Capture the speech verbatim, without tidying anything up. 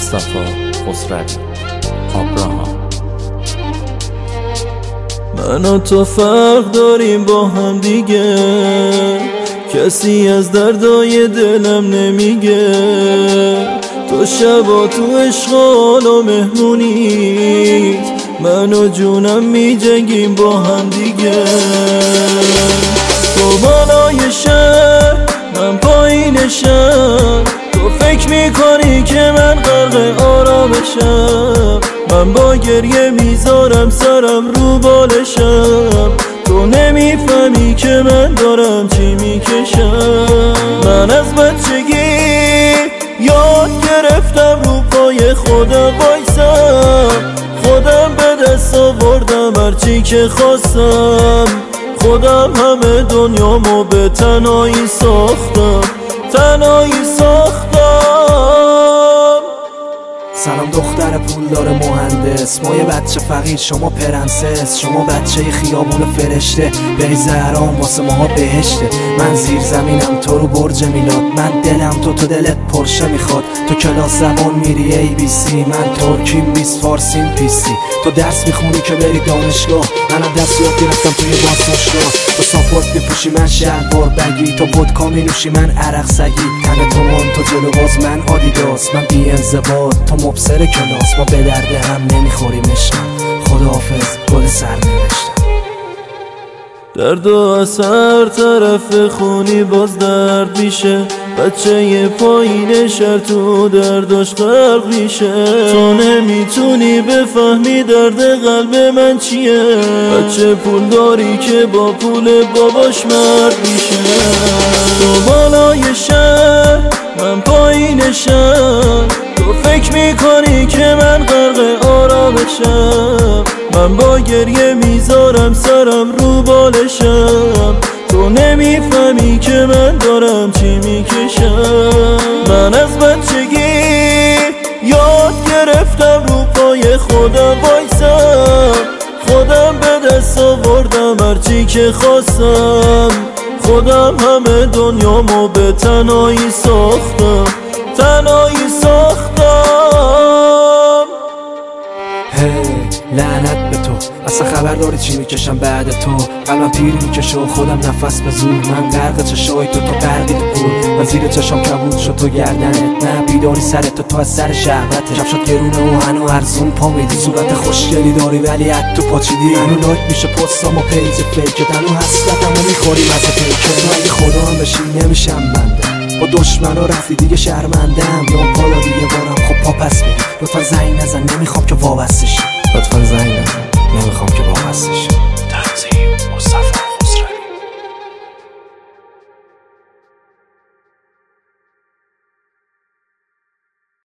مصطفی خسروی آبراهام. من و تو فرق داریم با هم دیگه، کسی از دردای دلم نمیگه. تو شبا تو عشق و مهمونیت، من و جونم میجنگیم با هم دیگه. تو بالای شهر من پایین شهر، تو فکر میکنی که من غرق آرامشم، من با گریه میذارم سرم رو بالشم. تو نمیفهمی که من دارم چی میکشم. من از بچگی یاد گرفتم رو پای خودم وایسم، خودم به دست آوردم هرچی که خواستم، خودم همه دنیامو به تنهایی ساختم، تنهایی ساختم. سلام دختر پولدار مهندس، ما یه بچه فقیر شما پرنسس، شما بچه خیابون فرشته، بری زهران واسه ماها بهشته. من زیر زمینم تو رو برج میلاد، من دلم تو تو دلت پرشه میخواد. تو کلاس زبان میری ای بی سی، من ترکیم بیست فارسیم پی سی. تو درس میخونی که بری دانشگاه، منم دست یاد گرفتم توی بازداشتگاه. تو ساپورت میپوشی من شلوار بگی، تو ودکا مینوشی من عرق سگی. تن تو من تو جلو باز من آدیداس، من بی انضباط تو مبصر کلاس. ما به درد هم نمیخوریم عشقم، خداحافظ گل سر نوشتم. درد و از هر طرف خونی باز درد میشه، بچه یه پایین شهر تو درداش غرق میشه. تو نمیتونی بفهمی درد قلب من چیه، بچه پول داری که با پول باباش مرد میشه. تو بالای شهر من پایین شهر، تو فکر میکنی که من غرق آرامشم، من با گریه میذارم سرم رو بالشم. تو نمیفهمی که من دارم چی میکشم. من از بچگی یاد گرفتم رو پای خودم وایسم، خودم به دست آوردم هرچی که خواستم، خودم همه دنیامو به تنهایی ساختم، تنهایی ساختم. هی لعنت به تو، اصلا خبر داری چی میکشم بعد تو. قلبم پیری میکشه و خودم نفس به زور، من غرق چشای تو تو غرقی تو پول. من زیر چشام کبود شد تو گردنت، نه بیداری سرت تو تو از سر شهوته. کفشات گرونه و هنو ارزون پا میدی، صورت خوشگلی داری ولی حد تو پاچیدی. هنو لایک میشه پستام و پیج فیکت، هنو حسرتمو میخوری مزه پیکت. تو اگه خدا هم بشی نمیشم بنده، با دشمن و رفتی دیگه شرمندم. یا بالا دیگه بارم خب پا پس میدی، لطفا زنگ نزن نمیخوام که وابسته شی، لطفا زنگ نزن نمیخوام که وابسته شی.